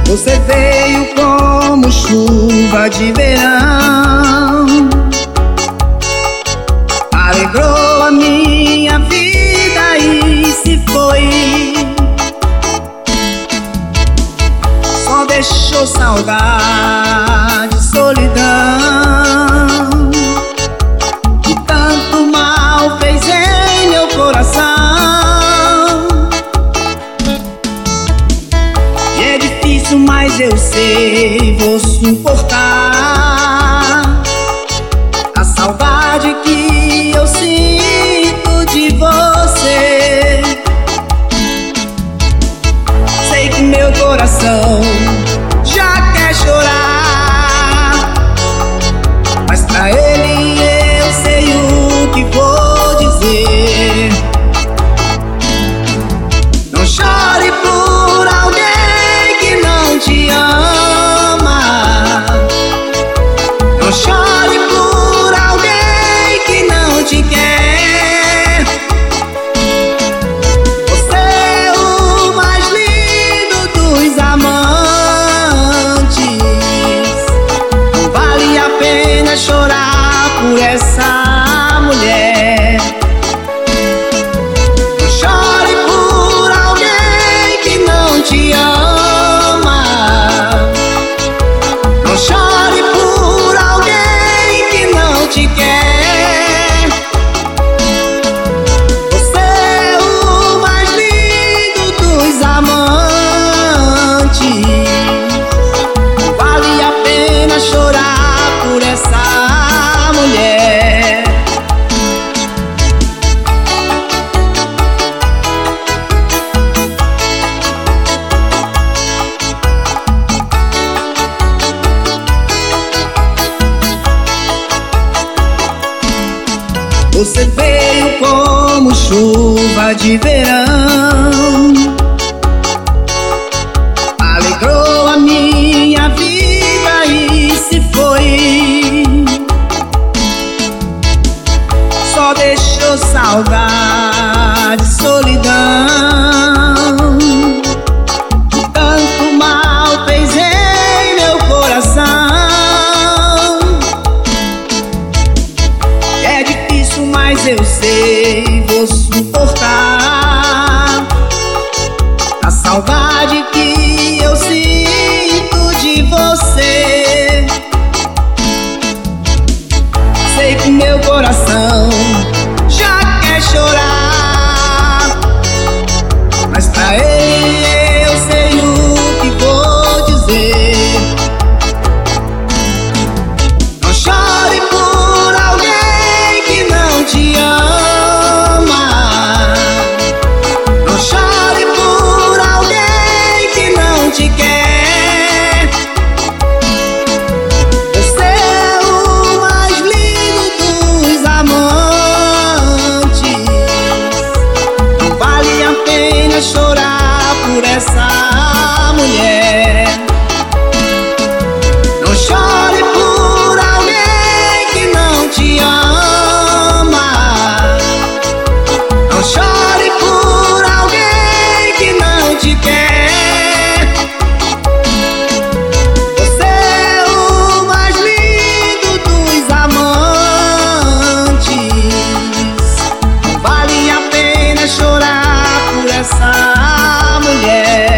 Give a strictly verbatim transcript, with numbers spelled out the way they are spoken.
Você veio como chuva de verão, alegrou a minha vida e se foi. Só deixou saudade, solidão, que tanto mal fez em meu coração. E é difícil, mas eu sei, vou suportar a saudade que eu sinto de você. Sei que meu coração já quer chorar, mas pra ele eu sei o que vou dizer. Não chore por alguém que não te ama. Não chore por alguém que não te quer. Você é o mais lindo dos amantes. Não vale a pena chorar por essa mulher. Não chore por alguém que não te ama. Não chore por alguém que não te quer. Você é o mais lindo dos amantes. Não vale a pena chorar por essa mulher. Você veio como chuva de verão, alegrou a minha vida e se foi. Só deixou saudade, solidão, que tanto mal fez em meu coração. É difícil, mas eu sei, vou suportar a saudade que eu sinto de você. Sei que meu coração já quer chorar, mas pra ele eu sei o que vou dizer. Não chore por alguém que não te ama. Não chore por alguém que não te quer. Você é o mais lindo dos amantes. Não vale a pena chorar por essa mulher. Não chore por alguém que não te ama. Não chore por alguém que não te quer. Você é o mais lindo dos amantes. Não vale a pena chorar por essa mulher.